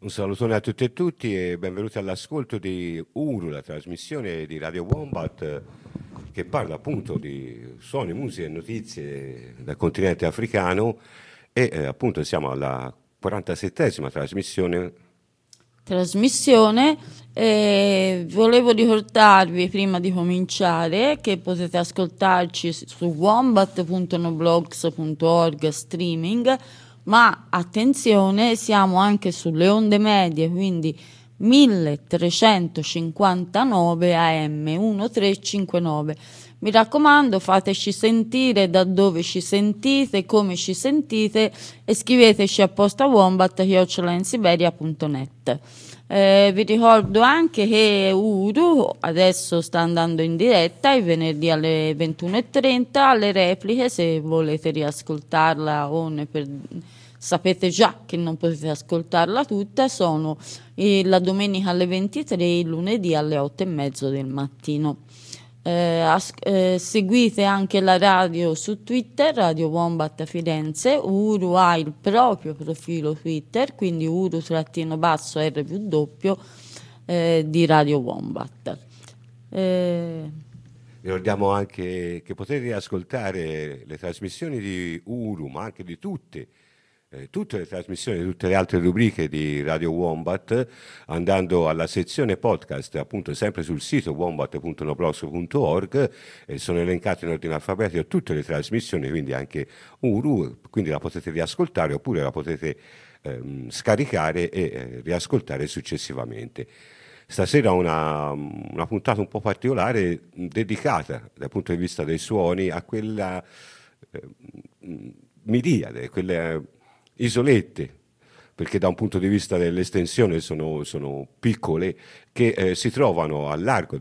Un salutone a tutte e tutti e benvenuti all'ascolto di Uru, la trasmissione di Radio Wombat che parla appunto di suoni, musiche e notizie dal continente africano e appunto siamo alla 47esima trasmissione. Volevo ricordarvi prima di cominciare che potete ascoltarci su wombat.noblogs.org streaming, ma attenzione, siamo anche sulle onde medie, quindi 1359 AM 1359. Mi raccomando, fateci sentire da dove ci sentite, come ci sentite e scriveteci a postawombat@insiberia.net. Vi ricordo anche che Uru adesso sta andando in diretta i venerdì alle 21:30, alle repliche se volete riascoltarla sapete già che non potete ascoltarla tutta, sono la domenica alle 23, il lunedì alle 8:30 del mattino. Seguite anche la radio su Twitter, Radio Wombat Firenze. Uru ha il proprio profilo Twitter, quindi Uru_RW di Radio Wombat. Ricordiamo anche che potete ascoltare le trasmissioni di Uru, ma anche di tutte le trasmissioni, tutte le altre rubriche di Radio Wombat andando alla sezione podcast, appunto sempre sul sito wombat.noblogs.org, sono elencate in ordine alfabetico tutte le trasmissioni, quindi anche Uru, quindi la potete riascoltare oppure la potete scaricare e riascoltare successivamente. Stasera una puntata un po' particolare dedicata dal punto di vista dei suoni a quella miriade, quelle isolette, perché da un punto di vista dell'estensione sono piccole, che si trovano a largo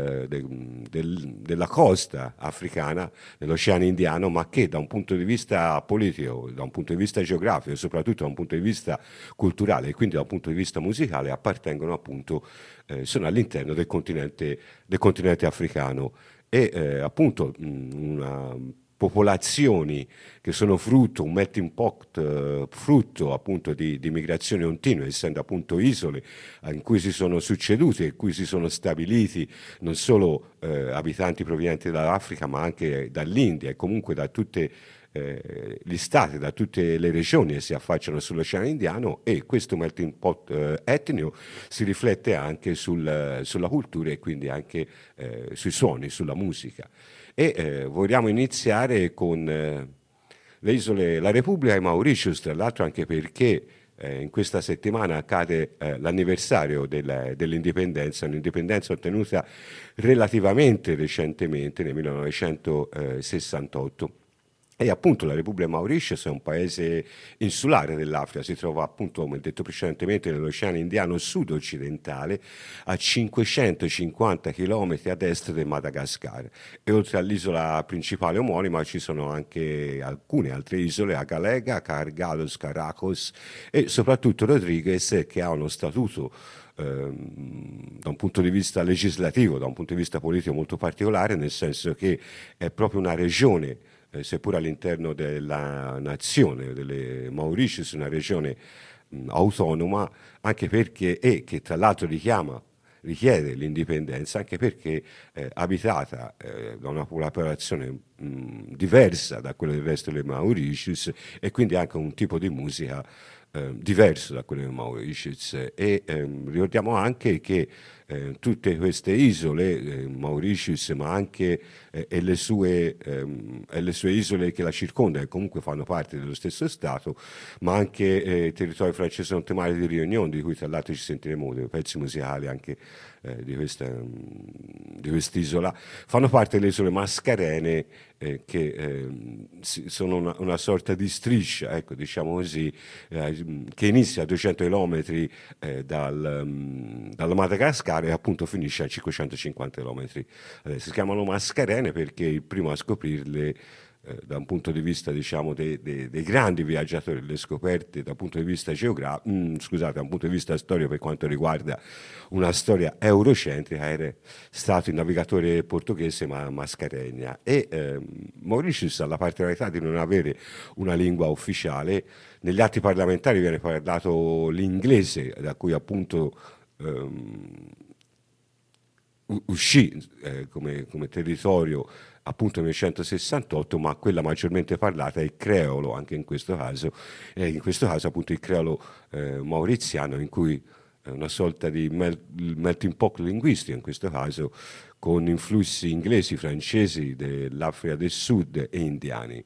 della costa africana, nell'Oceano Indiano, ma che da un punto di vista politico, da un punto di vista geografico e soprattutto da un punto di vista culturale e quindi da un punto di vista musicale appartengono appunto, sono all'interno del continente africano e appunto una popolazioni che sono frutto, un melting pot, frutto appunto di migrazioni continue, essendo appunto isole in cui si sono succedute, in cui si sono stabiliti non solo abitanti provenienti dall'Africa, ma anche dall'India e comunque da tutte gli stati, da tutte le regioni che si affacciano sull'Oceano Indiano, e questo melting pot etnico si riflette anche sulla cultura e quindi anche sui suoni, sulla musica. E vogliamo iniziare con le isole, la Repubblica di Mauritius, tra l'altro anche perché in questa settimana accade l'anniversario dell'indipendenza, un'indipendenza ottenuta relativamente recentemente, nel 1968. E appunto la Repubblica Mauritius è un paese insulare dell'Africa, si trova appunto, come detto precedentemente, nell'Oceano Indiano sud-occidentale, a 550 km ad est del Madagascar. E oltre all'isola principale omonima ci sono anche alcune altre isole, Agalega, Cargados, Caracos e soprattutto Rodriguez, che ha uno statuto da un punto di vista legislativo, da un punto di vista politico molto particolare, nel senso che è proprio una regione, seppur all'interno della nazione delle Mauritius, una regione autonoma, anche perché, e che tra l'altro richiede l'indipendenza, anche perché abitata da una popolazione diversa da quella del resto delle Mauritius e quindi anche un tipo di musica diverso da quello delle Mauritius. E ricordiamo anche che tutte queste isole, Mauritius, ma anche e le sue isole che la circondano, e comunque fanno parte dello stesso Stato, ma anche il territorio francese montemare di Réunion, di cui tra l'altro ci sentiremo dei pezzi musicali anche di quest'isola, fanno parte delle isole Mascarene, che sono una sorta di striscia, ecco, diciamo così, che inizia a 200 km dalla Madagascar e appunto finisce a 550 km. Si chiamano Mascarene perché il primo a scoprirle da un punto di vista, diciamo, dei grandi viaggiatori, le scoperte dal punto di vista scusate, da un punto di vista storico, per quanto riguarda una storia eurocentrica, era stato il navigatore portoghese Mascarenhas. E Mauritius ha la particolarità di non avere una lingua ufficiale. Negli atti parlamentari viene parlato l'inglese, da cui appunto uscì come territorio appunto nel 1968, ma quella maggiormente parlata è il creolo, anche in questo caso appunto il creolo mauriziano, in cui è una sorta di melting pot linguistico in questo caso, con influssi inglesi, francesi, dell'Africa del Sud e indiani.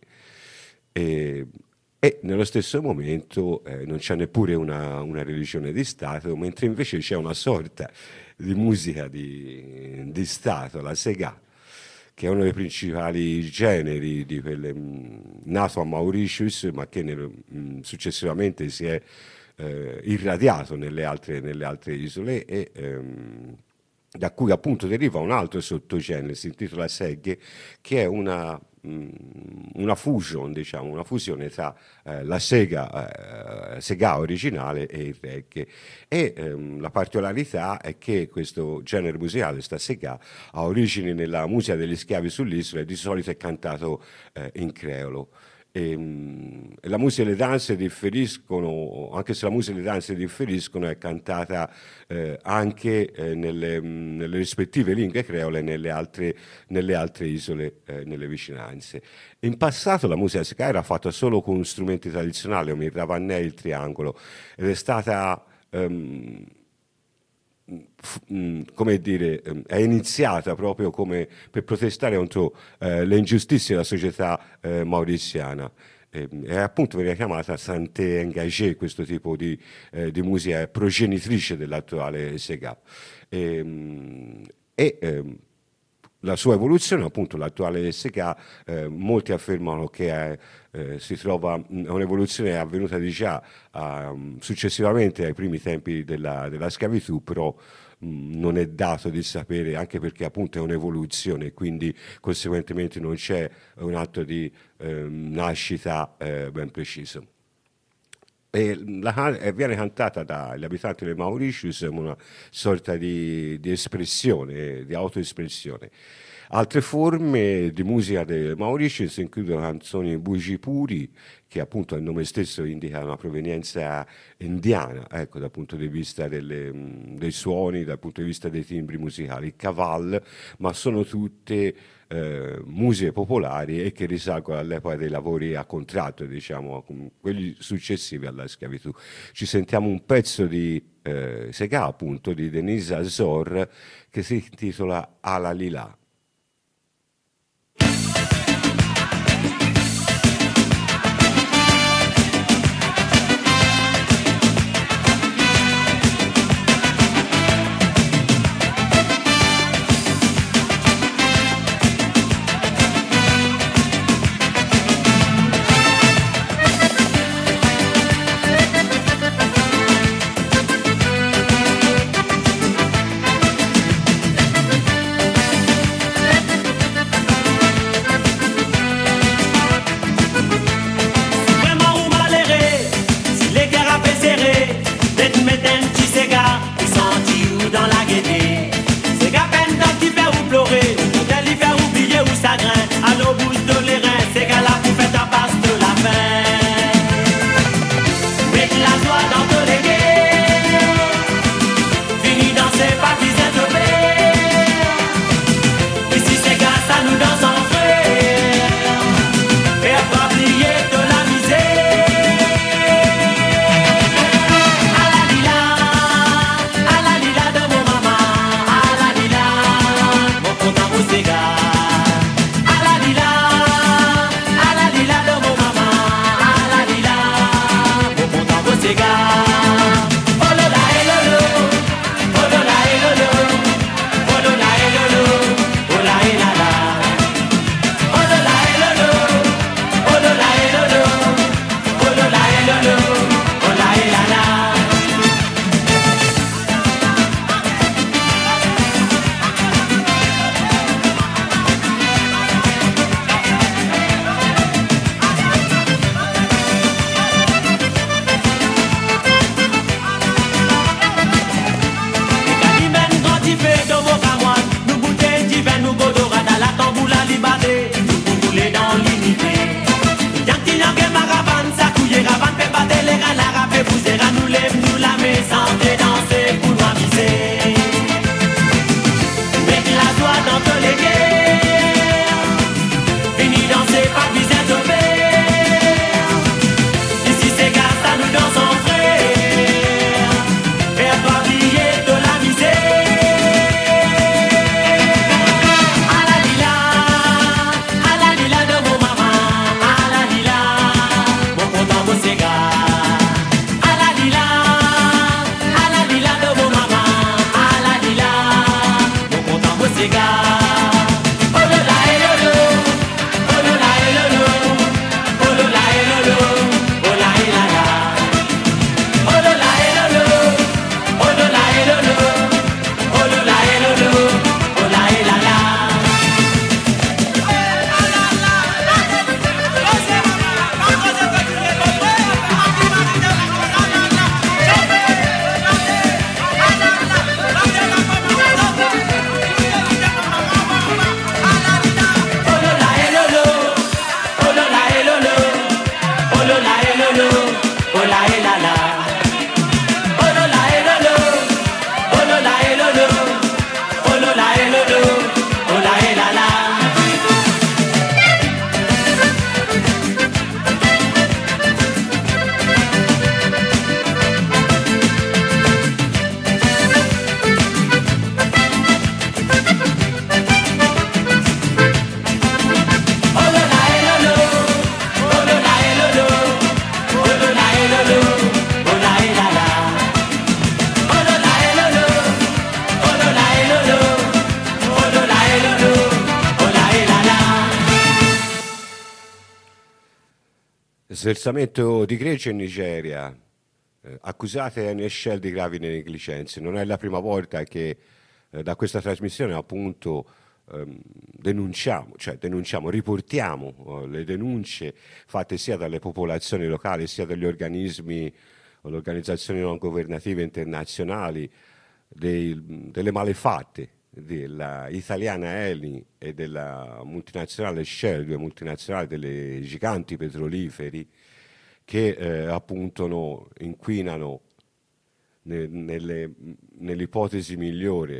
E nello stesso momento non c'è neppure una religione di Stato, mentre invece c'è una sorta di musica di Stato, la Sega, che è uno dei principali generi di quelle, nato a Mauritius, ma che successivamente si è irradiato nelle altre isole, e da cui appunto deriva un altro sottogenere, si intitola Seghe, che è una fusion, diciamo, una fusione tra la Sega originale e il reggae. E la particolarità è che questo genere musicale, sta Sega, ha origini nella musica degli schiavi sull'isola e di solito è cantato in creolo. La musica e le danze differiscono, anche se la musica e le danze differiscono, è cantata anche nelle rispettive lingue creole nelle altre isole, nelle vicinanze. In passato la musica Sega era fatta solo con strumenti tradizionali come il ravannè e il triangolo, ed è stata come dire, è iniziata proprio come per protestare contro le ingiustizie della società mauritiana. E appunto veniva chiamata Santé Engagé, questo tipo di musica progenitrice dell'attuale Sega. La sua evoluzione, appunto l'attuale Sega, molti affermano che si trova un'evoluzione avvenuta di già successivamente ai primi tempi della schiavitù, però non è dato di sapere, anche perché appunto è un'evoluzione, quindi conseguentemente non c'è un atto di nascita ben preciso. E viene cantata dagli abitanti del Mauritius una sorta di espressione, di autoespressione. Altre forme di musica del Mauritius includono canzoni Bujipuri, che appunto il nome stesso indica una provenienza indiana, ecco, dal punto di vista dei suoni, dal punto di vista dei timbri musicali, Kaval, ma sono tutte musiche popolari e che risalgono all'epoca dei lavori a contratto, diciamo, quelli successivi alla schiavitù. Ci sentiamo un pezzo di Sega, appunto, di Denise Azor, che si intitola Alalila. Sversamento di gregge in Nigeria, accusate Eni e Shell di gravi negligenze. Non è la prima volta che da questa trasmissione appunto denunciamo, riportiamo le denunce fatte sia dalle popolazioni locali sia dagli organismi o le organizzazioni non governative internazionali delle malefatte della italiana Eni e della multinazionale Shell, due multinazionali delle giganti petroliferi che appunto inquinano nell'ipotesi migliore,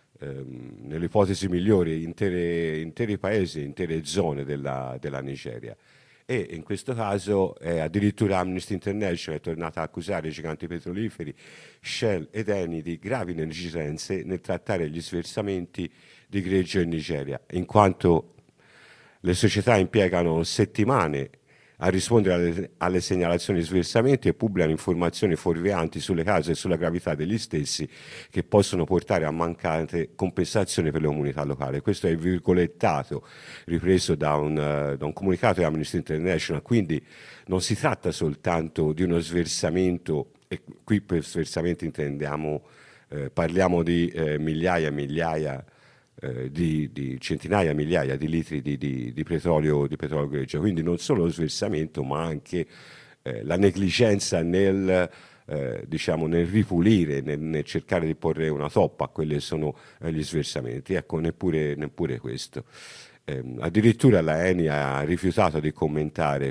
interi paesi, intere zone della Nigeria. E in questo caso addirittura Amnesty International è tornata a accusare i giganti petroliferi Shell ed Eni di gravi negligenze nel trattare gli sversamenti di greggio in Nigeria, in quanto le società impiegano settimane a rispondere alle segnalazioni di sversamenti e pubblicano informazioni fuorvianti sulle cause e sulla gravità degli stessi che possono portare a mancate compensazioni per le comunità locali. Questo è il virgolettato ripreso da un comunicato di Amnesty International, quindi non si tratta soltanto di uno sversamento, e qui per sversamento parliamo di migliaia e migliaia di centinaia, migliaia di litri di petrolio greggio, quindi non solo lo sversamento ma anche la negligenza diciamo, nel ripulire, nel cercare di porre una toppa a quelli che sono gli sversamenti. Ecco, neppure questo. Addirittura la Eni ha rifiutato di commentare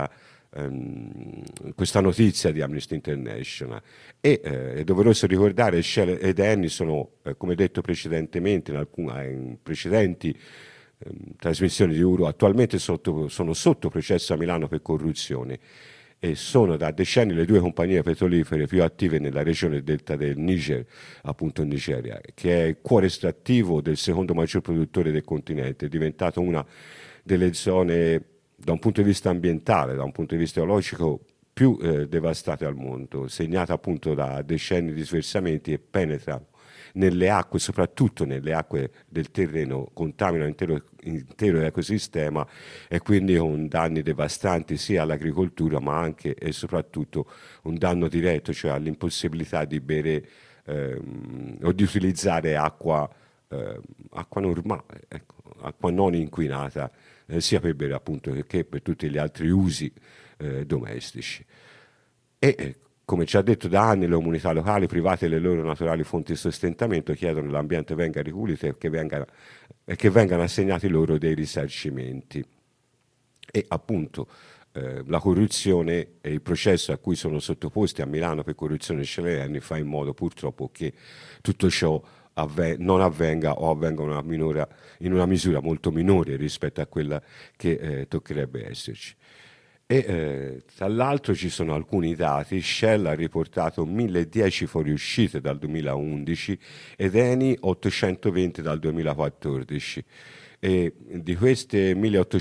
questa notizia di Amnesty International e è doveroso ricordare Shell ed Eni sono, come detto precedentemente in precedenti trasmissioni di Uro, attualmente sono sotto processo a Milano per corruzione e sono da decenni le due compagnie petrolifere più attive nella regione delta del Niger, appunto in Nigeria, che è il cuore estrattivo del secondo maggior produttore del continente, è diventato una delle zone da un punto di vista ambientale, da un punto di vista ecologico più devastate al mondo, segnata appunto da decenni di sversamenti e penetra nelle acque, soprattutto nelle acque del terreno, contamina intero l'ecosistema e quindi con danni devastanti sia all'agricoltura ma anche e soprattutto un danno diretto, cioè all'impossibilità di bere o di utilizzare acqua normale, ecco, acqua non inquinata, sia per bere appunto che per tutti gli altri usi domestici. E come ci ha detto da anni, le comunità locali private delle loro naturali fonti di sostentamento chiedono che l'ambiente venga ripulito e che vengano assegnati loro dei risarcimenti. E appunto la corruzione e il processo a cui sono sottoposti a Milano per corruzione Shell fa in modo purtroppo che tutto ciò non avvenga o avvenga in una misura molto minore rispetto a quella che toccherebbe esserci. E tra l'altro ci sono alcuni dati: Shell ha riportato 1010 fuoriuscite dal 2011 ed Eni 820 dal 2014. E di queste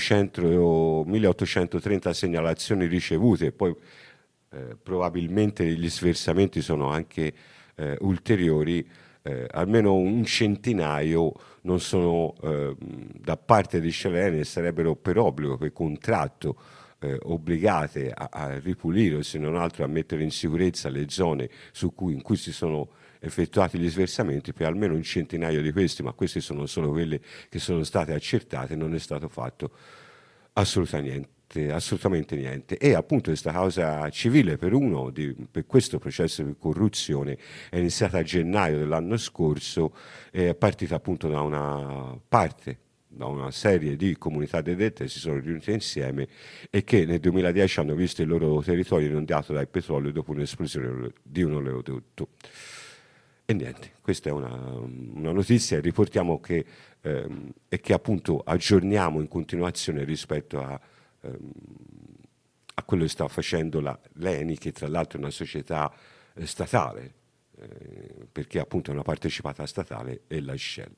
1830 segnalazioni ricevute, poi probabilmente gli sversamenti sono anche ulteriori, almeno un centinaio non sono da parte di Shell Eni e sarebbero per obbligo, per contratto, obbligate a ripulire o se non altro a mettere in sicurezza le zone in cui si sono effettuati gli sversamenti. Per almeno un centinaio di questi, ma queste sono solo quelle che sono state accertate, non è stato fatto assolutamente niente. E appunto questa causa civile per questo processo di corruzione è iniziata a gennaio dell'anno scorso, è partita appunto da una serie di comunità dedette che si sono riunite insieme e che nel 2010 hanno visto il loro territorio inondato dal petrolio dopo un'esplosione di un oleodotto. E niente, questa è una notizia, riportiamo che appunto aggiorniamo in continuazione rispetto a quello che sta facendo l'Eni, che tra l'altro è una società statale, perché appunto è una partecipata statale, e la Shell.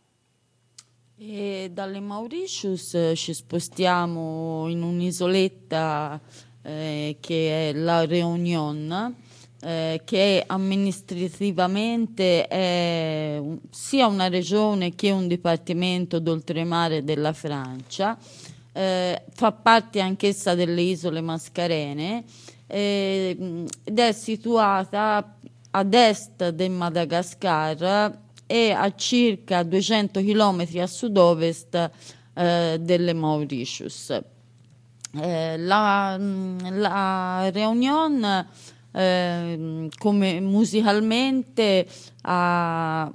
E dalle Mauritius ci spostiamo in un'isoletta che è la Réunion, che amministrativamente è sia una regione che un dipartimento d'oltremare della Francia. fa parte anch'essa delle Isole Mascarene ed è situata ad est del Madagascar e a circa 200 km a sud-ovest delle Mauritius. La Réunion come musicalmente a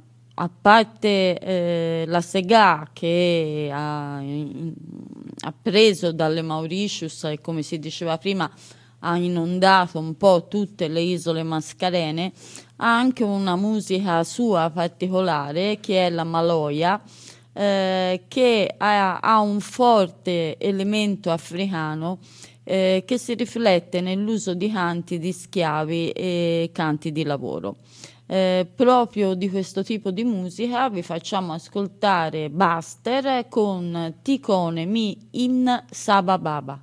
parte la Sega che ha preso dalle Mauritius e come si diceva prima ha inondato un po' tutte le isole Mascarene, ha anche una musica sua particolare che è la Maloya, che ha un forte elemento africano che si riflette nell'uso di canti di schiavi e canti di lavoro. Proprio di questo tipo di musica vi facciamo ascoltare Buster con Tikone Mi In Sabababa.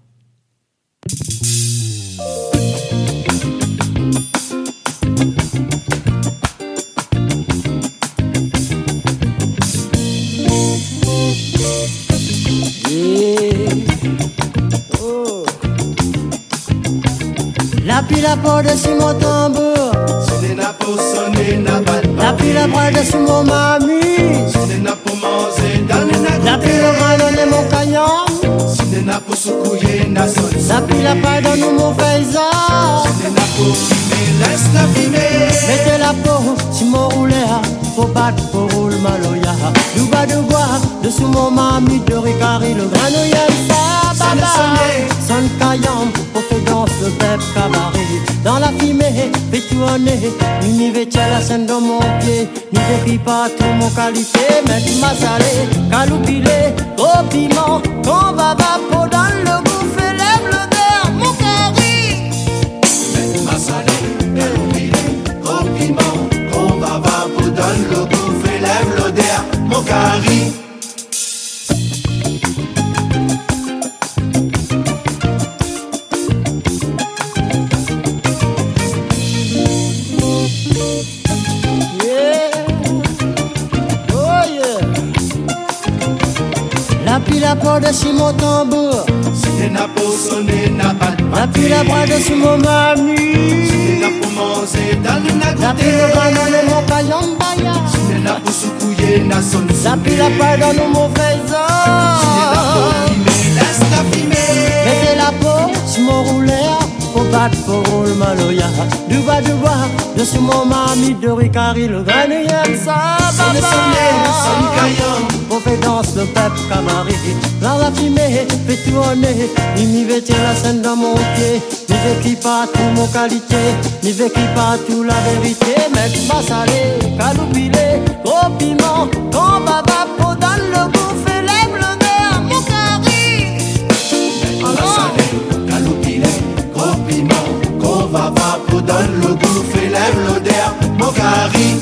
La pile à porte sur mon tambour, la pile à porte sur mon mamie, la pile à pardonner mon canyon, la pile à pardonner mon paysan. Mettez la peau sur mon rouleur, pour battre pour roule maloya. Du bas de bois, dessous mon mamie de ricari, le granouilleur ça, baba. Son caillant, pour faire danse le pep cabaret. Dans la fumée, fait tourner, ni vêtia la scène dans mon pied, ni décrit pas tout mon qualité, mais tu m'as salé, caloupilé, gros piment, qu'on va vapo dans le bouffe, lève le verre, mon cari. Mais tu m'as salé, caloupilé, gros piment, qu'on va vapo dans le bouffe, lève l'odeur, mon cari. La pile à porte sur mon tambour, C'est n'a pas sonné, n'a pas de la pile à porte sur mon mamie, C'est n'a pas mangé dans le la pile à pardonner mon caillon baya, C'est n'a pas soucouillé, n'a sonné. la pile à pardonner mon faisan. Laisse la fumée. Mettez la peau sur mon rouleur, pour battre pour roule maloya. Du bas du bois, dessus mon mamie de ricari, le granouilleur ça, Sonne, baba. sonne caillon. On fait danse le peuple cabaret. Dans la fumée, fait tourner. Il m'y vêtit la scène dans mon pied. N'y vécrit pas tout mon qualité. N'y vécrit pas tout la vérité. Mais tu m'as salé, caloupilé, gros piment. Qu'on va vapo dans le bouffe, lève le verre, mon cari. Salé, caloupilé, gros piment, qu'on va vapo dans le bouffe, lève l'odeur, mon cari.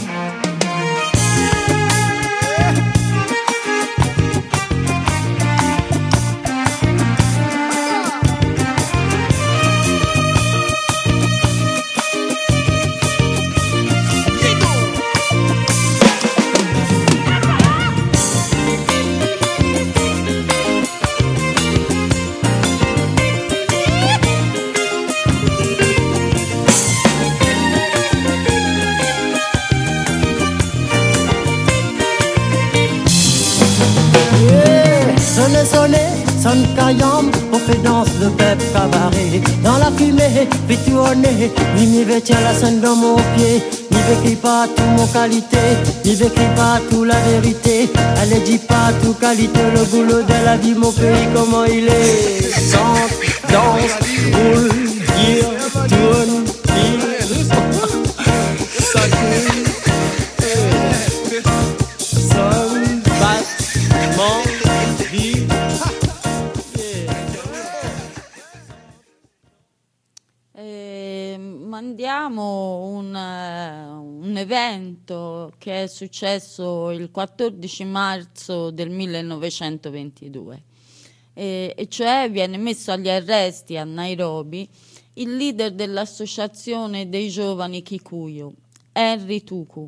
Sonne, sonne, sonne caillam, on fait danse le peuple cabaret. Dans la fumée, fait tourner, ni m'y vêtir la scène dans mon pied. N'y vécrit pas tout mon qualité, n'y vécrit pas tout la vérité. Elle dit pas tout qualité, le boulot de la vie, mon pays, comment il est. Chante, danse, roule, dire, tourne, tire. Ça coule, sonne, battement. Mandiamo un evento che è successo il 14 marzo del 1922 e cioè viene messo agli arresti a Nairobi il leader dell'associazione dei giovani Kikuyu, Henry Tuku.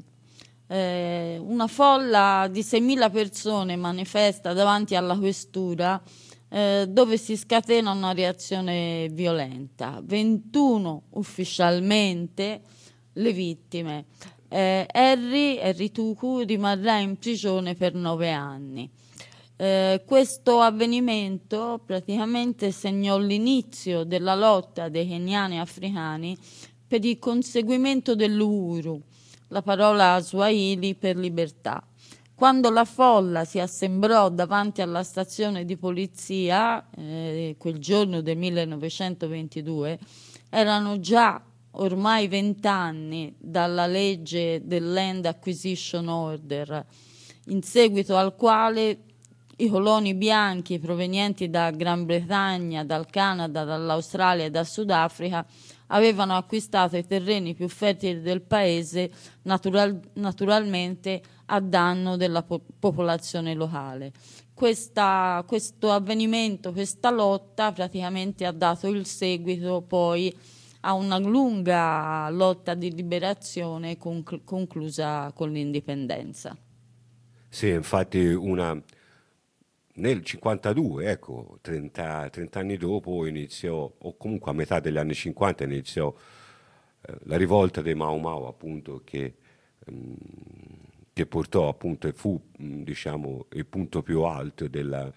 Una folla di 6.000 persone manifesta davanti alla questura dove si scatena una reazione violenta. 21 ufficialmente le vittime. Henry Tuku rimarrà in prigione per 9 anni. Questo avvenimento praticamente segnò l'inizio della lotta dei keniani africani per il conseguimento dell'Uhuru, la parola swahili per libertà. Quando la folla si assembrò davanti alla stazione di polizia, quel giorno del 1922, erano già ormai 20 anni dalla legge del Land Acquisition Order, in seguito al quale i coloni bianchi provenienti da Gran Bretagna, dal Canada, dall'Australia e dal Sudafrica avevano acquistato i terreni più fertili del paese, naturalmente a danno della popolazione locale. Questo avvenimento, questa lotta praticamente ha dato il seguito poi a una lunga lotta di liberazione conclusa con l'indipendenza. Sì, infatti nel 52, ecco, 30 anni dopo iniziò, o comunque a metà degli anni 50 iniziò la rivolta dei Mau Mau, appunto, che portò appunto e fu, diciamo, il punto più alto della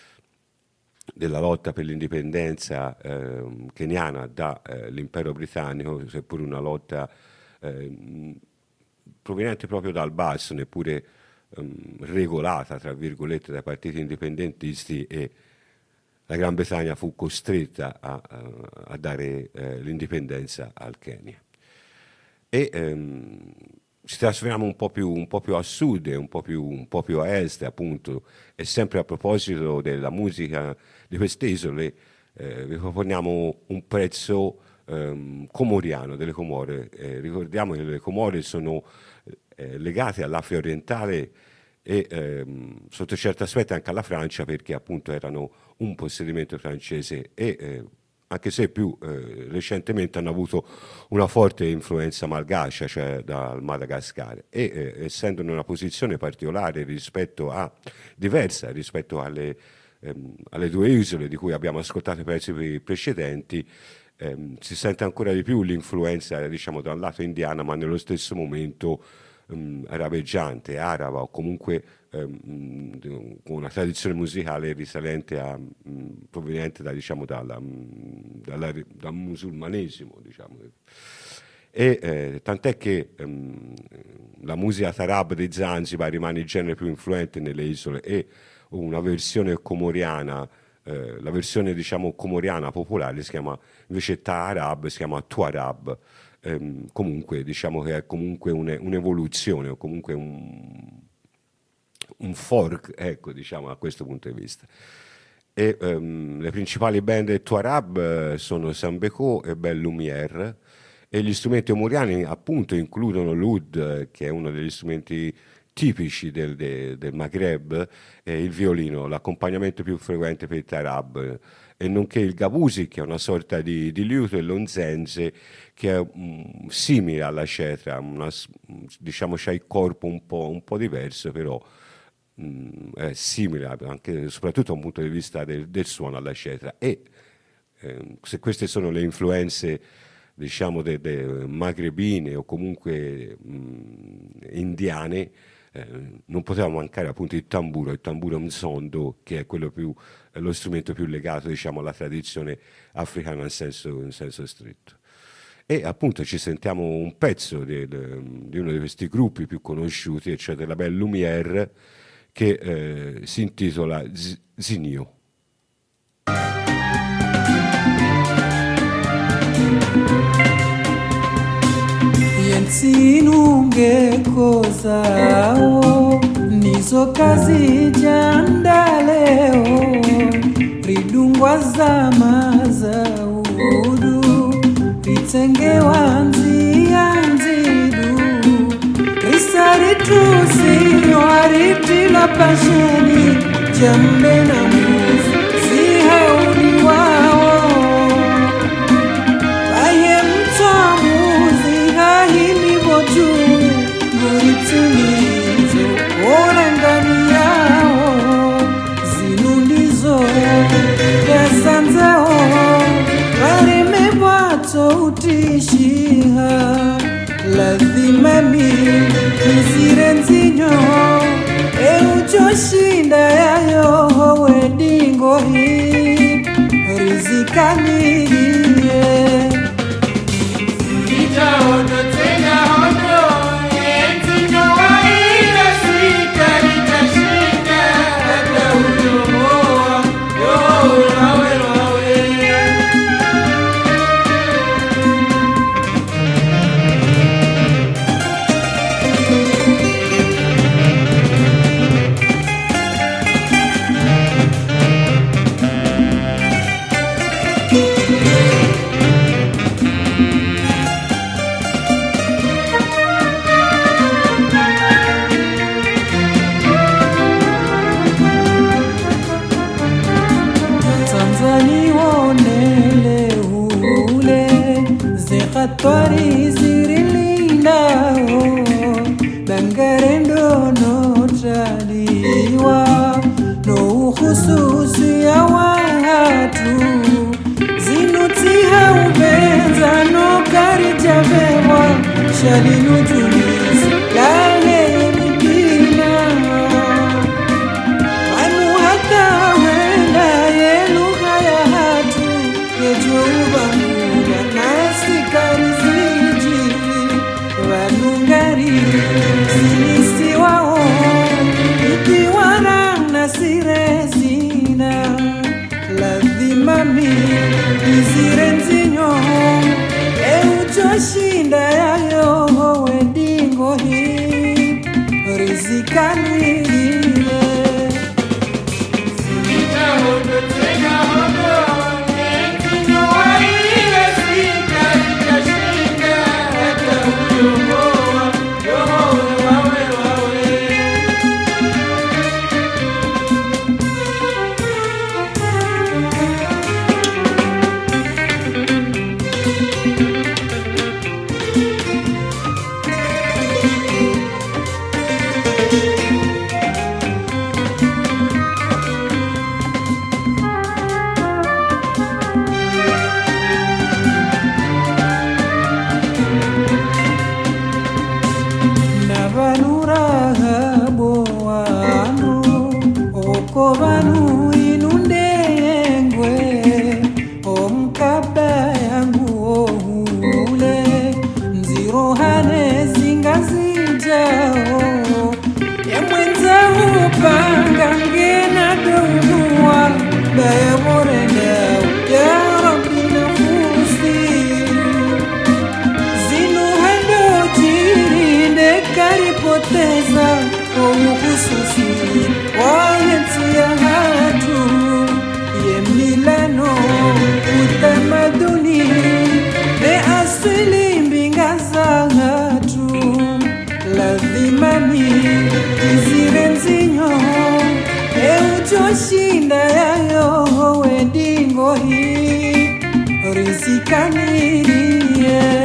lotta per l'indipendenza keniana dall'impero britannico, seppur una lotta proveniente proprio dal basso, neppure regolata, tra virgolette, dai partiti indipendentisti, e la Gran Bretagna fu costretta a dare l'indipendenza al Kenya. E ci trasferiamo un po' più a sud e un po' più a est, appunto, e sempre a proposito della musica di queste isole, vi proponiamo un pezzo comoriano delle Comore. Ricordiamo che le Comore sono legate all'Africa orientale e sotto certi aspetti anche alla Francia, perché appunto erano un possedimento francese e anche se più recentemente hanno avuto una forte influenza malgacia, cioè dal Madagascar, e essendo in una posizione particolare diversa rispetto alle 2 isole di cui abbiamo ascoltato i pezzi precedenti, si sente ancora di più l'influenza, diciamo, da un lato indiana, ma nello stesso momento arabeggiante, araba, o comunque con una tradizione musicale risalente proveniente dal musulmanesimo, diciamo. E tant'è che la musica tarab di Zanzibar rimane il genere più influente nelle isole, e una versione comoriana, la versione, diciamo, comoriana popolare si chiama invece Taarab, si chiama Tuarab. Comunque diciamo che è comunque un'evoluzione, o comunque un fork, ecco, diciamo, a questo punto di vista. E le principali band del Tuarab sono Sambeko e Belle Lumière, e gli strumenti omoriani appunto includono l'oud, che è uno degli strumenti tipici del Maghreb, e il violino, l'accompagnamento più frequente per il Tarab, e nonché il gabusi, che è una sorta di liuto, e l'onzenze, che è simile alla cetra, diciamo c'ha il corpo un po' diverso, però è simile anche, soprattutto da un punto di vista del suono, alla cetra. E se queste sono le influenze, diciamo, magrebine o comunque indiane, non poteva mancare appunto il tamburo mzondo, che è lo strumento più legato, diciamo, alla tradizione africana in senso stretto. E appunto ci sentiamo un pezzo di uno di questi gruppi più conosciuti, cioè della Belle Lumière, che si intitola Zinio. Yensinunge kozao nizo kazi jandaleo ridungwa zama za udu ritenge wanzi anzidu risaritu sinyoariti la pasheni jambe na muzi sihauni wao baye mtamuzi hahini botu guritunizo ona ndani yao zinundizo lazimami isirenzinyo euchoshinda yayo wedingo hii rizikaniye Tori zirilinda bangarendo no taliwa no khususi ya watu zinutia ubenza no karijabewa shalinu julis lale mikina anu hata wenda yelu haya hatu yejuba muda kariziji walungari sinisi wao ikiwana na sirezina lazimami isirenzinyo euchoshinda yayo wedingo hii rizikaniye Kobanu inundengwe omkaba yangu ohule nzirohane zingazijao yamwenza upanga ngena donuwa bayamorenda ya Rabbi nafusi zinuhando jirinde karipoteza omukususi wahensi ya hatu ye milano utamaduni ne asili mbinga za hatu lazimani izirenzinyo euchoshinda yayo wedingo hii rizikaniye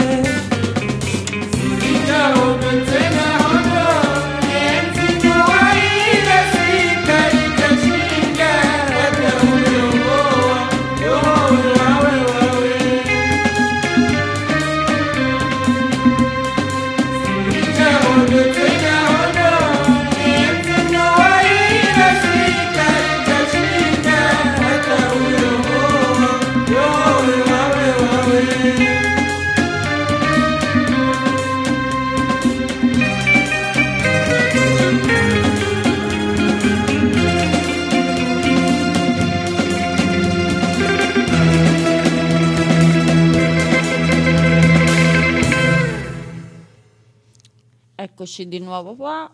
Eccoci di nuovo qua,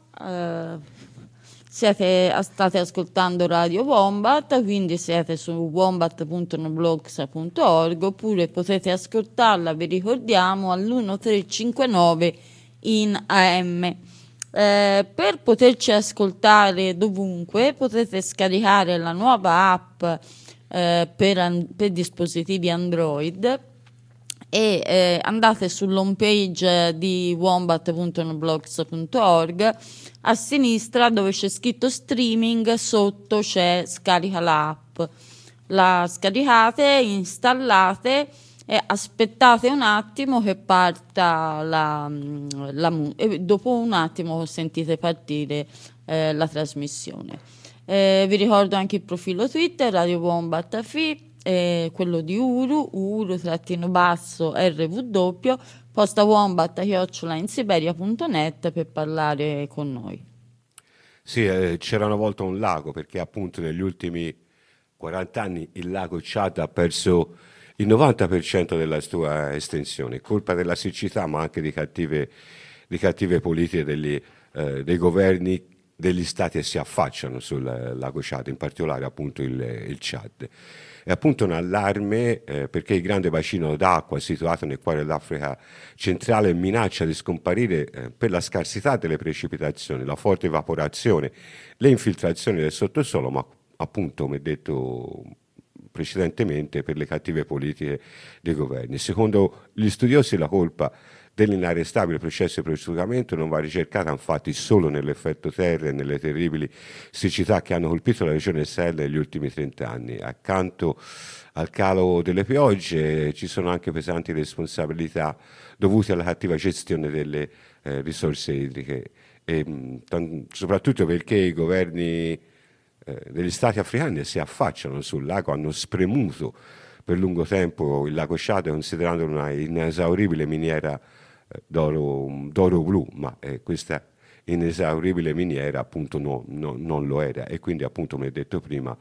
state ascoltando Radio Wombat, quindi siete su wombat.noblogs.org oppure potete ascoltarla, vi ricordiamo, all'1359 in AM. Per poterci ascoltare dovunque potete scaricare la nuova app per dispositivi Android e andate sull'home page di wombat.noblogs.org, a sinistra dove c'è scritto streaming, sotto c'è scarica l'app, la scaricate, installate E aspettate un attimo che parta e dopo un attimo sentite partire la trasmissione. Vi ricordo anche il profilo Twitter Radio Wombat FI, quello di uru-RW, posta wombat@insiberia.net per parlare con noi. Sì, c'era una volta un lago, perché appunto negli ultimi 40 anni il lago Chad ha perso il 90% della sua estensione, colpa della siccità, ma anche di cattive politiche dei governi degli stati che si affacciano sul lago Chad, in particolare appunto il Chad. È appunto un allarme perché il grande bacino d'acqua situato nel cuore dell'Africa centrale minaccia di scomparire per la scarsità delle precipitazioni, la forte evaporazione, le infiltrazioni del sottosuolo, ma appunto, come detto precedentemente, per le cattive politiche dei governi. Secondo gli studiosi la colpa dell'inarrestabile processo di prosciugamento non va ricercata infatti solo nell'effetto terra e nelle terribili siccità che hanno colpito la regione Sahel negli ultimi 30 anni. Accanto al calo delle piogge ci sono anche pesanti responsabilità dovute alla cattiva gestione delle risorse idriche, soprattutto perché i governi degli stati africani si affacciano sul lago, hanno spremuto per lungo tempo il lago Chad, considerando una inesauribile miniera d'oro blu, ma questa inesauribile miniera appunto non lo era, e quindi appunto, come detto prima,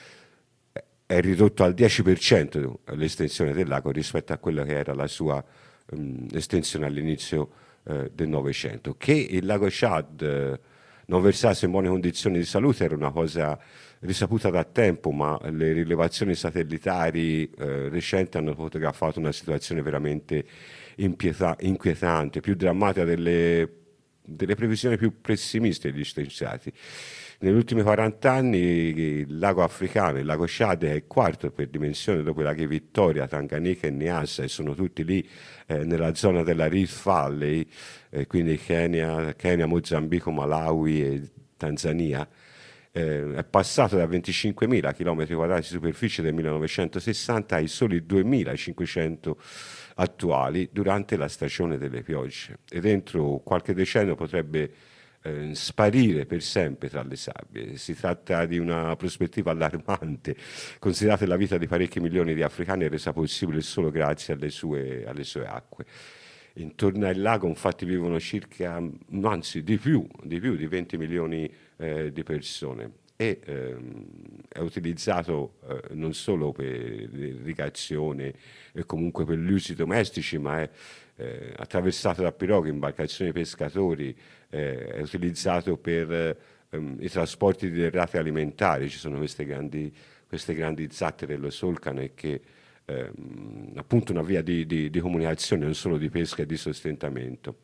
è ridotto al 10% l'estensione del lago rispetto a quella che era la sua estensione all'inizio del Novecento. Che il lago Chad non versasse in buone condizioni di salute era una cosa risaputa da tempo, ma le rilevazioni satellitari recenti hanno fotografato una situazione veramente inquietante, più drammatica delle previsioni più pessimiste degli scienziati. Negli ultimi 40 anni il lago africano, il lago Chad, è il quarto per dimensione dopo i laghi Vittoria, Tanganica e Nyassa, e sono tutti lì nella zona della Rift Valley, quindi Kenya, Mozambico, Malawi e Tanzania. È passato da 25.000 km quadrati di superficie del 1960 ai soli 2.500 attuali durante la stagione delle piogge, e dentro qualche decennio potrebbe sparire per sempre tra le sabbie. Si tratta di una prospettiva allarmante, considerate la vita di parecchi milioni di africani è resa possibile solo grazie alle sue acque. Intorno al lago infatti vivono circa, anzi di più di 20 milioni di persone, e è utilizzato non solo per l'irrigazione e comunque per gli usi domestici, ma è attraversato da piroghe, imbarcazioni di pescatori, è utilizzato per i trasporti di derrate alimentari. Ci sono queste grandi zattere che lo solcano e che appunto una via di comunicazione, non solo di pesca e di sostentamento.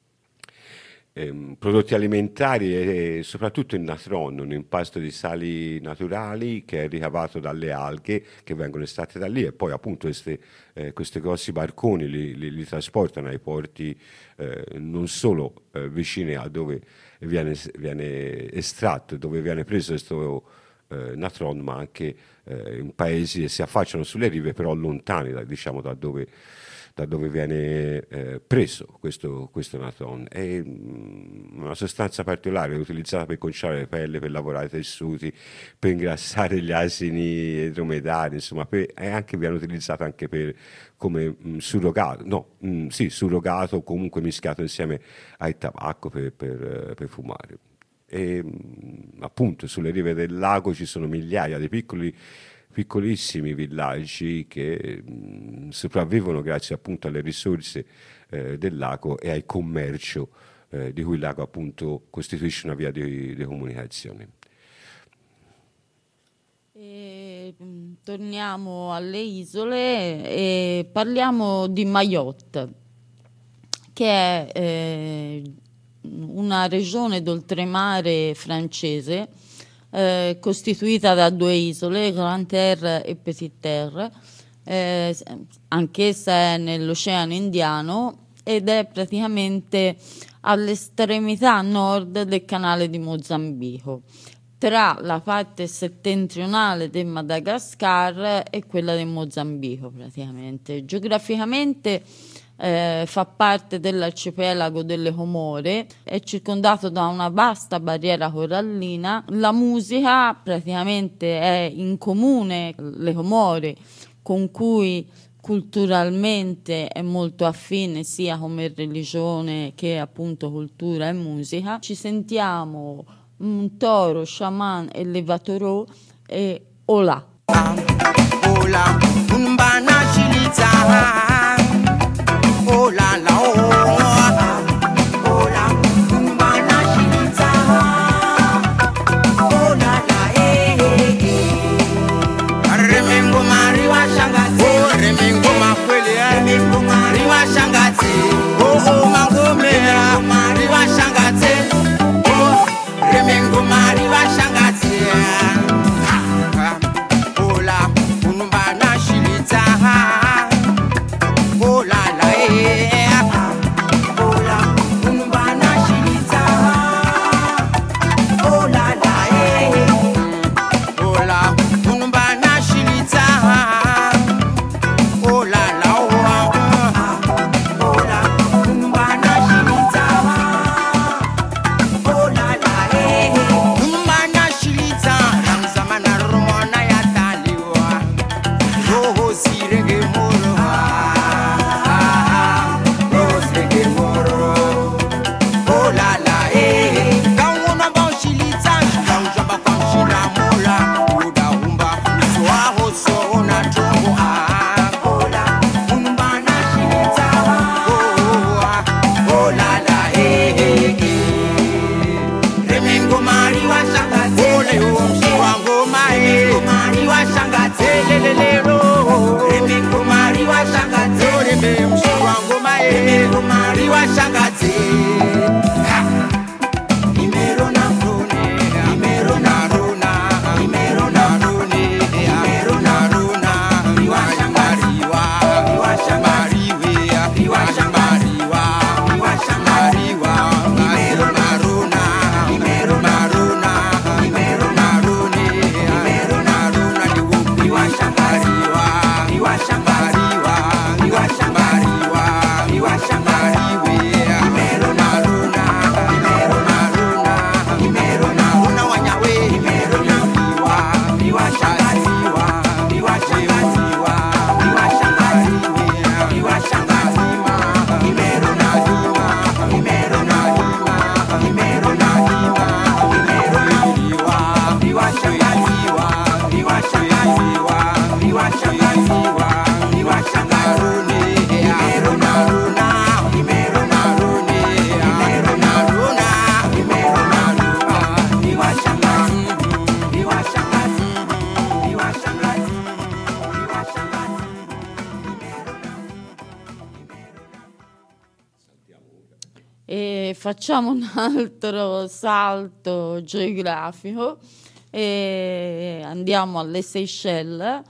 Prodotti alimentari e soprattutto il natron, un impasto di sali naturali che è ricavato dalle alghe che vengono estratte da lì, e poi appunto questi grossi barconi li trasportano ai porti non solo vicini a dove viene estratto, dove viene preso questo natron, ma anche in paesi che si affacciano sulle rive però lontani diciamo da dove viene preso questo natron. È una sostanza particolare utilizzata per conciare le pelle, per lavorare i tessuti, per ingrassare gli asini dromedari, insomma, viene utilizzato anche come surrogato, surrogato, comunque mischiato insieme al tabacco per fumare. E appunto sulle rive del lago ci sono migliaia di piccolissimi villaggi che sopravvivono grazie appunto alle risorse del lago e al commercio di cui il lago appunto costituisce una via di comunicazione. Torniamo alle isole e parliamo di Mayotte, che è una regione d'oltremare francese costituita da due isole, Grande Terre e Petite Terre, anch'essa è nell'Oceano Indiano ed è praticamente all'estremità nord del canale di Mozambico. tra la parte settentrionale del Madagascar e quella del Mozambico praticamente. Geograficamente fa parte dell'arcipelago delle Comore, è circondato da una vasta barriera corallina. La musica praticamente è in comune le Comore, con cui culturalmente è molto affine sia come religione che appunto cultura e musica. Ci sentiamo un toro, shaman e levatoro e Ola. Ola, un banacilita. Ola la ola, un banacilita. Ola la Remengo mariwa shangati, remengo makwele, remengo mariwa shangati. Oh mangome, mariwa shangati. Oh remengo mariwa shangati. Ola, unubana shilita. Ola la ola, unubana shilita. Ola la ola, unubana shilita. Ola la ola, unubana shilita. Ola la unubana shilita. Ramzamana rumona ya taliwa. Roho sirege moro. Roho sirege moro. Ola la kawuna ba shilita. Kawjamba kwa shila mola. Uda umba swaho so na tongo. Ola unubana shilita. Ola la remengo mariwa shangati. Ole umshiwango mariwa shangati. Lelelero remengo mariwa shangati. Ole umshiwango mariwa shangati. Imero na rune, imero na runa, imero na rune, imero na runa. Riwa shangariwa, riwa shangariwe, riwa shangariwa, riwa shangariwa. Imero na runa, imero na runa, imero na rune, imero na runa. Riwa shangariwa, riwa shangariwa, riwa shangariwa, riwa shangariwe. Imero na runa, imero na runa, imero na runa wanyawe. Imero na riwa shangariwa, riwa shangariwa, riwa shangariwe, riwa shangariwa. Imero na rima, imero na rima, imero na rima, imero na riwa shangariwa, riwa shangariwa, riwa shangariwa, riwa shangarune. Imero na runa, imero na rune, imero na runa, imero na runa. Riwa shangari, riwa shangari, riwa shangari, riwa shangari. E facciamo un altro salto geografico e andiamo alle Seychelles,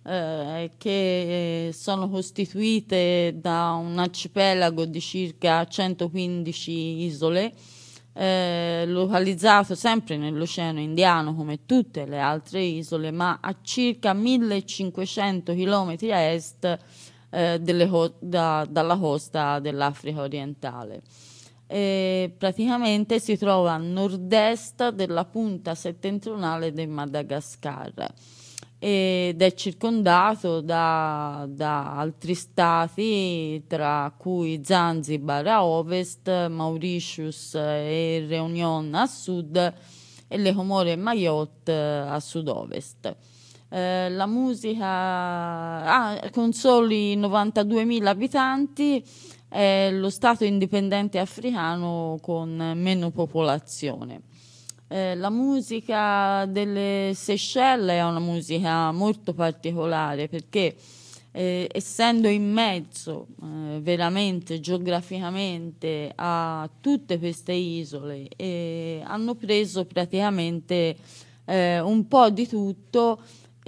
che sono costituite da un arcipelago di circa 115 isole, localizzato sempre nell'Oceano Indiano come tutte le altre isole, ma a circa 1500 km a est dalla costa dell'Africa orientale. Praticamente si trova a nord-est della punta settentrionale del Madagascar ed è circondato da altri stati, tra cui Zanzibar a ovest, Mauritius e Réunion a sud e le Comore e Mayotte a sud-ovest. La musica con soli 92.000 abitanti è lo stato indipendente africano con meno popolazione. La musica delle Seychelles è una musica molto particolare perché essendo in mezzo veramente geograficamente a tutte queste isole hanno preso praticamente un po' di tutto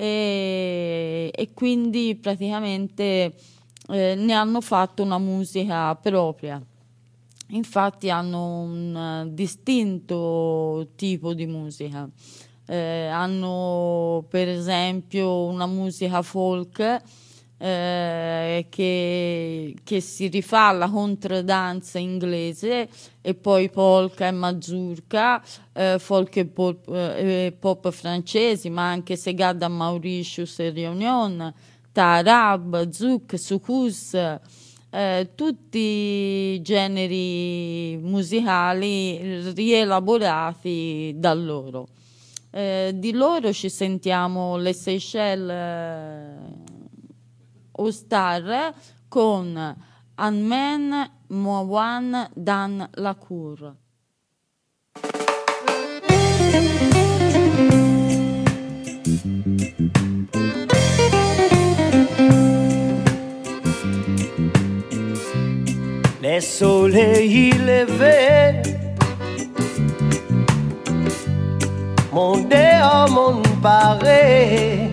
e quindi praticamente ne hanno fatto una musica propria. Infatti hanno un distinto tipo di musica. hanno per esempio una musica folk che si rifà alla contradanza inglese, e poi polka e mazurka, folk e pop francesi, ma anche segada, Mauritius e Réunion, tarab, zouk, soukous, tutti generi musicali rielaborati da loro. Di loro ci sentiamo le Seychelles All Star con Anmen Mouan Dan Lacour. Les soleils levés, mon dehors, mon paré,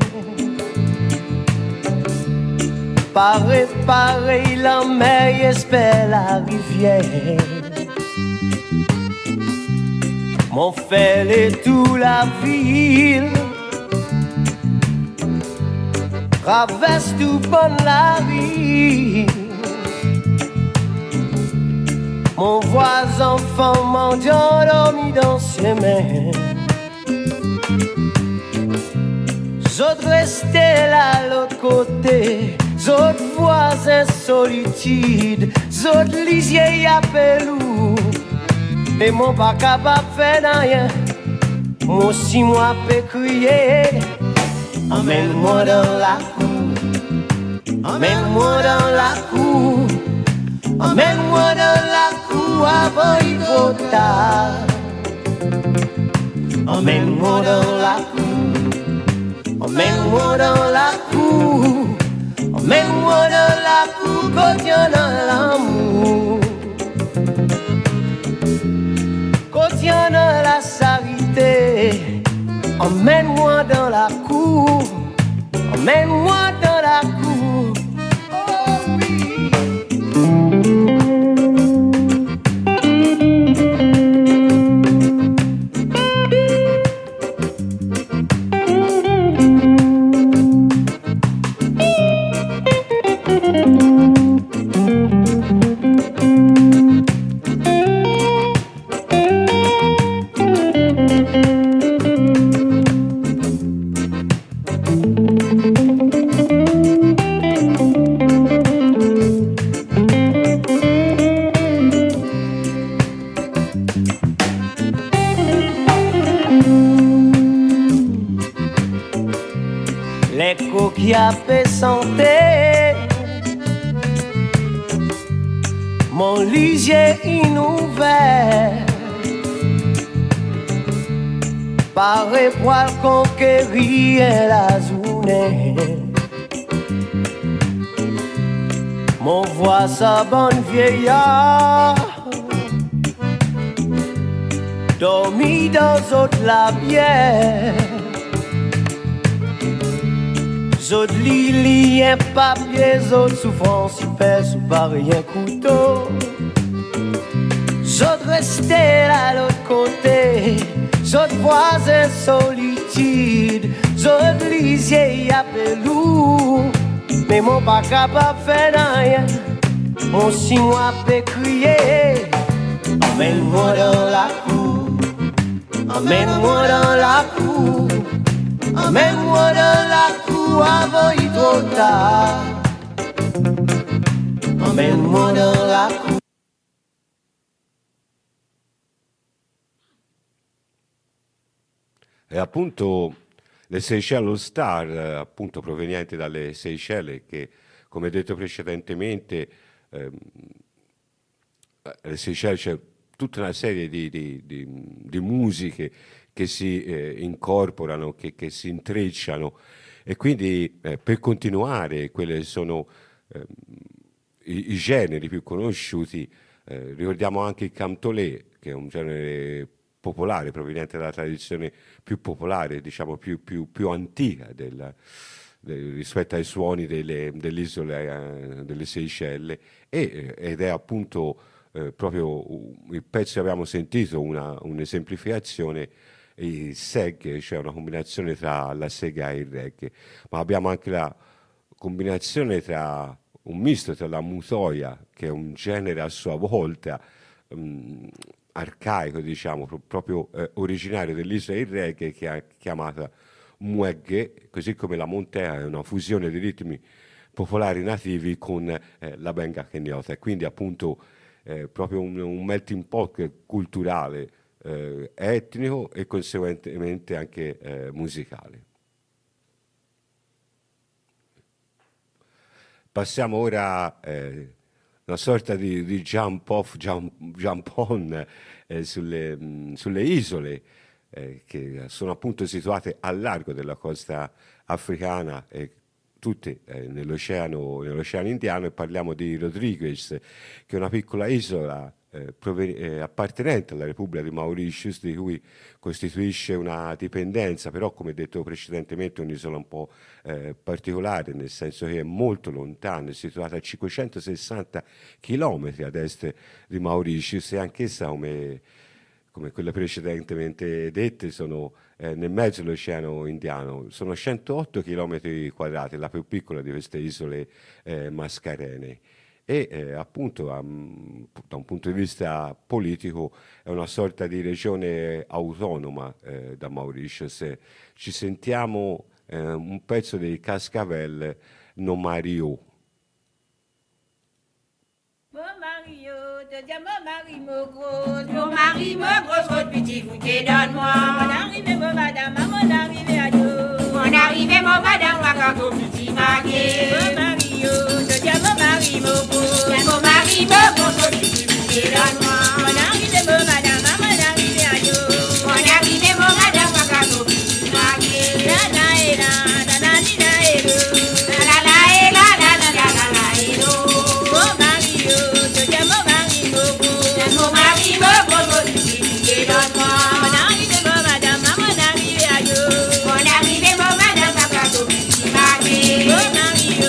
pareil, la mer espère la rivière. Mon fait et toute la ville, traverse tout bon la vie. Mon voisin enfant mendiant dormi dans ses mains. J'autres rester là l'autre côté, j'autres voisins solitude, j'autres lisier y appelou. Et mon pas capable faire rien, moi aussi moi peux crier. Emmène-moi dans la cour, emmène-moi dans la cour, emmène-moi dans la cour avant il trop tard. Emmène-moi dans la cour, emmène-moi dans la cour, emmène-moi dans la cour quand y'en a l'amour, quand y'en a la charité. Emmène-moi dans la cour, emmène-moi dans la cour. Oh oui. L'écho qui a fait santé, mon lisier inouvert, paraît poil conquérir la journée. Mon voix sa bonne vieillard, dormi dans autres la bière. Zot li un papier, zot souffrance super sous pareil un couteau. Zot resté là l'autre côté, zot voisin solitude, zot lisier appelou. Mais mon pas capable faire rien, mon si moi peut crier. Emmène-moi dans la cour, emmène-moi dans la cour, emmène-moi dans la cour avant il trop tard. Emmène-moi dans la cour. E appunto le Seychelles All Star, appunto provenienti dalle Seychelles, che come detto precedentemente, alle Seychelles c'è tutta una serie di musiche che si incorporano, che si intrecciano, e quindi per continuare quelle sono i generi più conosciuti. Ricordiamo anche il cantolet, che è un genere popolare proveniente dalla tradizione più popolare, diciamo più antica rispetto ai suoni dell'isola delle Seychelles, ed è appunto proprio il pezzo che abbiamo sentito un'esemplificazione il seg, cioè una combinazione tra la sega e il reggae, ma abbiamo anche la combinazione tra un misto tra la mutoia, che è un genere a sua volta arcaico, diciamo, proprio originario dell'isola del reggae, che è chiamata mueghe, così come la montea è una fusione di ritmi popolari nativi con la benga kenyota, e quindi appunto proprio un melting pot culturale, etnico e conseguentemente anche musicale. Passiamo ora una sorta di jump off, jump on sulle isole che sono appunto situate a largo della costa africana e tutte nell'oceano Indiano, e parliamo di Rodrigues, che è una piccola isola appartenente alla Repubblica di Mauritius, di cui costituisce una dipendenza, però come detto precedentemente è un'isola un po' particolare, nel senso che è molto lontana, è situata a 560 km ad est di Mauritius, e anch'essa come quelle precedentemente dette sono nel mezzo dell'Oceano Indiano. Sono 108 km quadrati, la più piccola di queste isole Mascarene. E appunto da un punto di vista politico è una sorta di regione autonoma da Mauritius. Ci sentiamo un pezzo dei Cascavel, No Mario. Mon mari me grosse votre petit goûter donne-moi. Mon arrivé mon madame, mon arrivé à deux. Mon arrivé mon madame, moi quand au petit marié. Mon mari je dis mon mari mon gros. Mon mari me grosse votre petit goûter donne-moi. Mon arrivé mon madame, mon arrivé à deux. Mon arrivé mon madame, moi quand au petit marié. La la et la la la la et le. La la la et la la la la la la et le. Mon mari je dis mon mari mon gros. Mon mari me grosse votre petit goûter donne-moi. Mon arrivé mon madame, mon arrivé à deux. Mon arrivé mon madame, moi quand au petit marié. Mon mari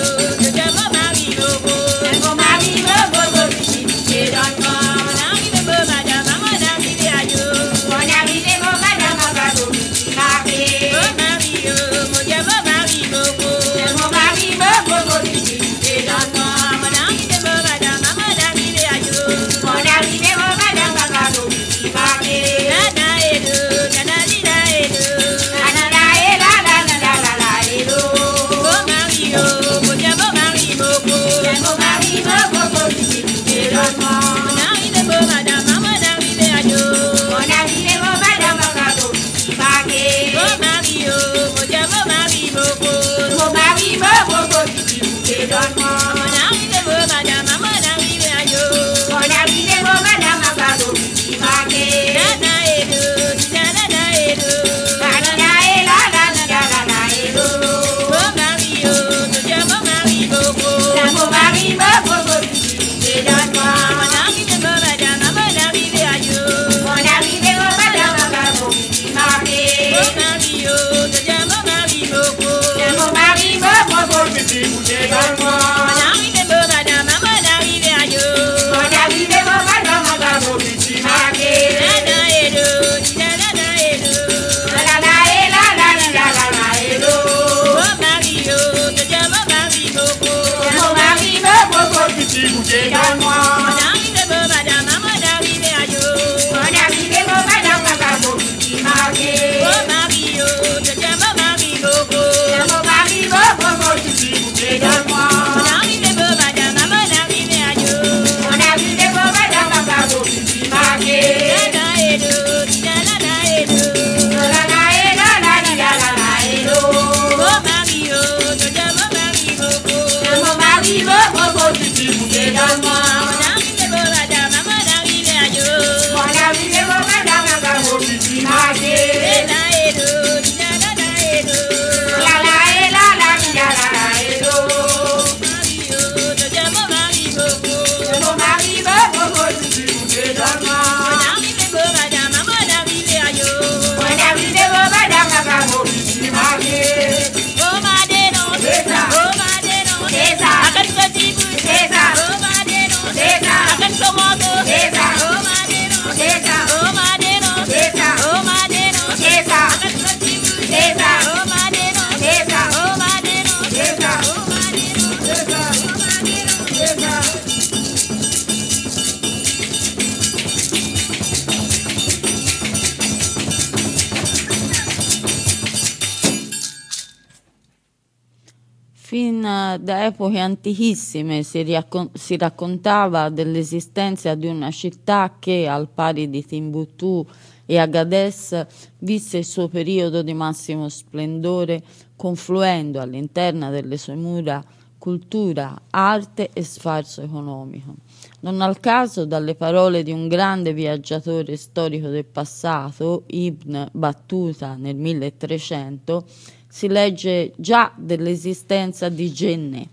da epoche antichissime si raccontava dell'esistenza di una città che, al pari di Timbuktu e Agadez, visse il suo periodo di massimo splendore, confluendo all'interno delle sue mura cultura, arte e sfarzo economico. Non al caso, dalle parole di un grande viaggiatore storico del passato, Ibn Battuta, nel 1300, si legge già dell'esistenza di Jenne.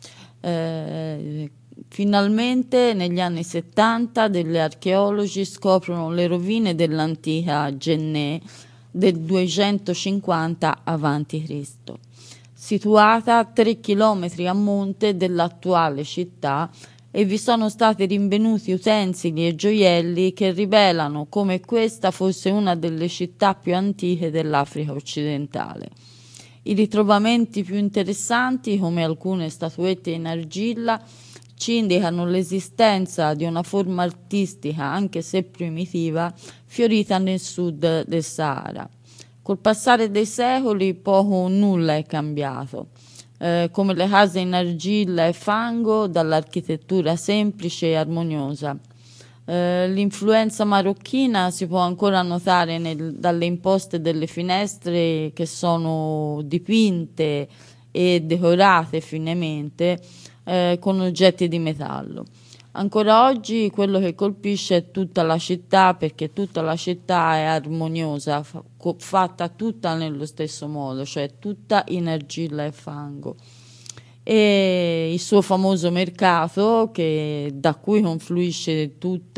Finalmente, negli anni 70, degli archeologi scoprono le rovine dell'antica Jenne del 250 a.C., situata a 3 chilometri a monte dell'attuale città, e vi sono stati rinvenuti utensili e gioielli che rivelano come questa fosse una delle città più antiche dell'Africa occidentale. I ritrovamenti più interessanti, come alcune statuette in argilla, ci indicano l'esistenza di una forma artistica, anche se primitiva, fiorita nel sud del Sahara. Col passare dei secoli poco o nulla è cambiato. Come le case in argilla e fango, dall'architettura semplice e armoniosa. L'influenza marocchina si può ancora notare dalle imposte delle finestre, che sono dipinte e decorate finemente con oggetti di metallo. Ancora oggi quello che colpisce è tutta la città, perché tutta la città è armoniosa, fatta tutta nello stesso modo, cioè tutta in argilla e fango. E il suo famoso mercato, da cui confluisce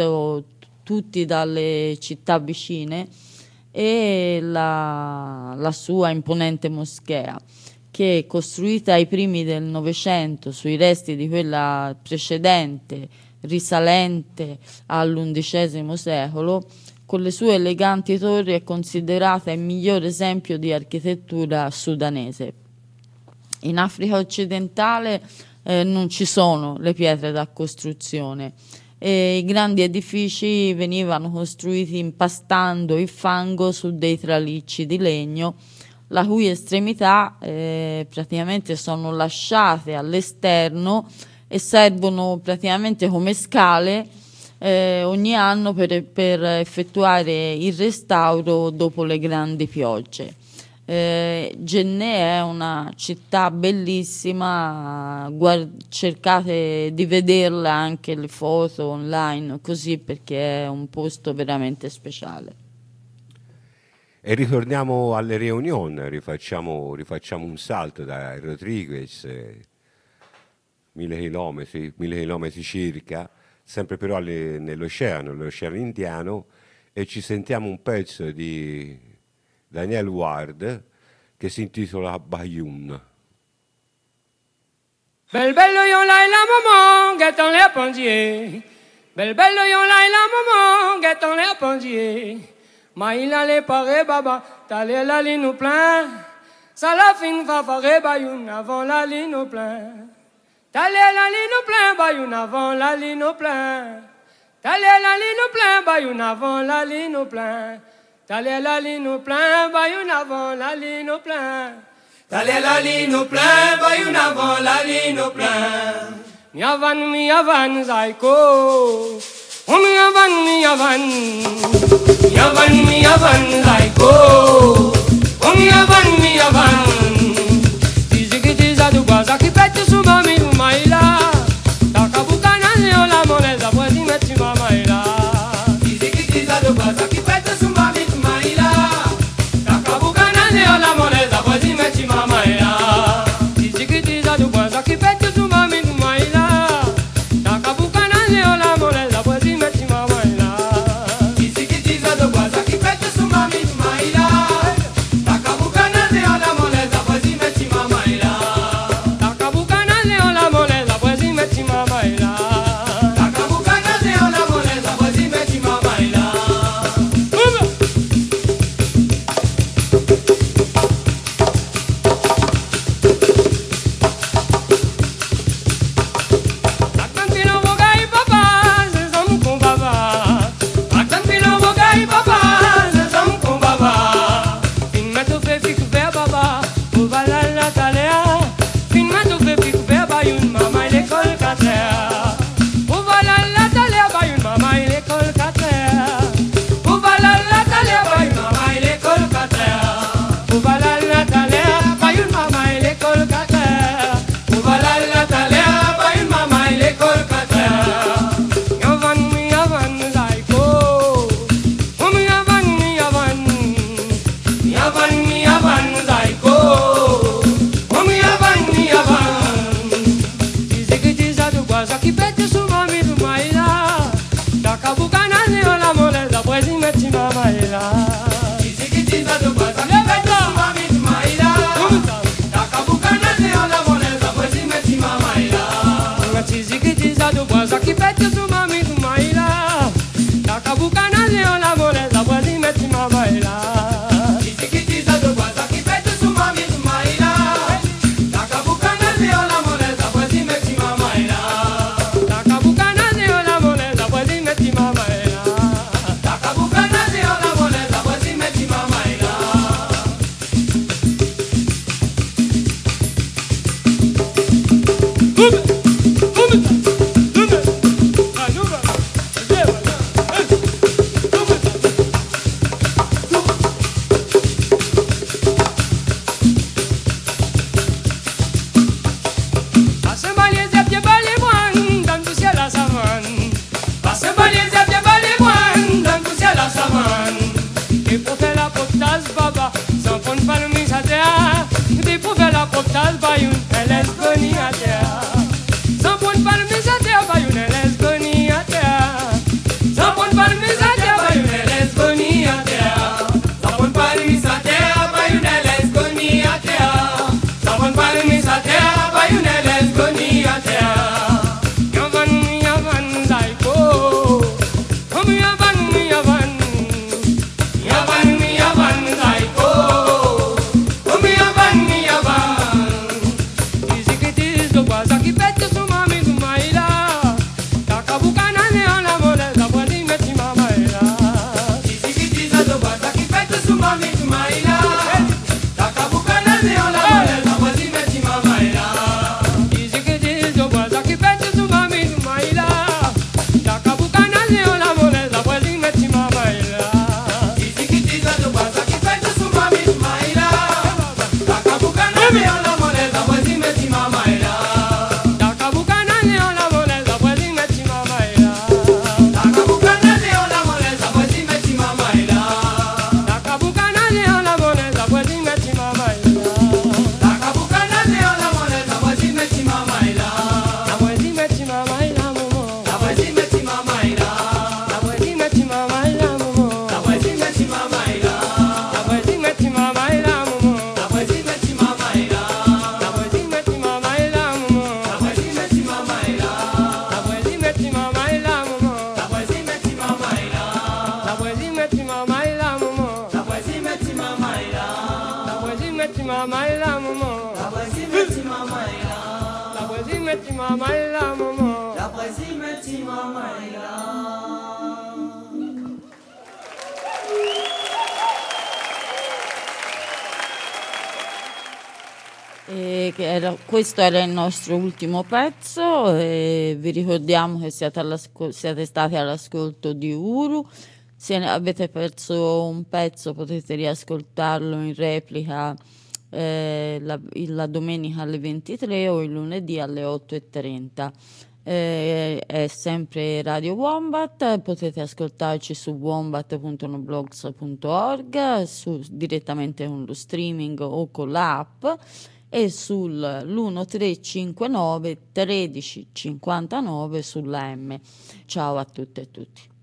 tutti dalle città vicine, e la sua imponente moschea, che è costruita ai primi del Novecento sui resti di quella precedente, risalente all'undicesimo secolo, con le sue eleganti torri è considerata il miglior esempio di architettura sudanese. In Africa occidentale non ci sono le pietre da costruzione e i grandi edifici venivano costruiti impastando il fango su dei tralicci di legno, la cui estremità praticamente sono lasciate all'esterno e servono praticamente come scale ogni anno per effettuare il restauro dopo le grandi piogge. Jenne è una città bellissima, cercate di vederla, anche le foto online, così, perché è un posto veramente speciale. E ritorniamo alle Réunion, rifacciamo un salto da Rodriguez, 1000 chilometri circa, sempre però l'Oceano Indiano, e ci sentiamo un pezzo di Daniel Ward che si intitola Bayoun. Bel bello yon la la maman, guettant les pendiers. Bel bello yon la maman, guettant les pendiers. Maïla les paré baba, t'allais la ligne au plein. Ça la fin va faire Bayoun avant la ligne au plein. T'allais la ligne au plein, Bayoun avant la ligne au plein. T'allais la ligne au plein, Bayoun avant la ligne au plein. T'allais la ligne au plein, Bayoun avant la ligne au plein. T'allais la ligne au plein, Bayoun avant la ligne au plein. Mi avan, zaiko. Oh, mi avan. Mi avan, zaiko. Oh, mi avan. Tizikitiza du gwaza ki pete suma mi umaila. Takabukana leo la moneza pwezi meti mamaila. Tizikitiza du gwaza ki pete suma mi umaila. Takabukana leo la moneza pwezi meti mamaila. Tizikitiza du gwaza ki pete suma mi umaila. Takabukana leo la moneza pwezi meti mamaila. Tizikitiza du gwaza ki pete suma mi umaila. Takabukana leo la moneza pwezi meti mamaila. Takabukana leo la moneza Poctal bayun elesgoniatea Sampun parmisatea bayun elesgoniatea Sampun parmisatea bayun elesgoniatea Sampun parmisatea bayun elesgoniatea Sampun parmisatea bayun elesgoniatea Yavan yavan daiko yavan yavan Yavan yavan daiko Questo era il nostro ultimo pezzo. Vi ricordiamo che siete stati all'ascolto di Uru. Se avete perso un pezzo potete riascoltarlo in replica la domenica alle 23 o il lunedì alle 8:30. È sempre Radio Wombat, potete ascoltarci su wombat.noblogs.org direttamente con lo streaming o con l'app e sull'1359 1359 sulla M. Ciao a tutte e tutti.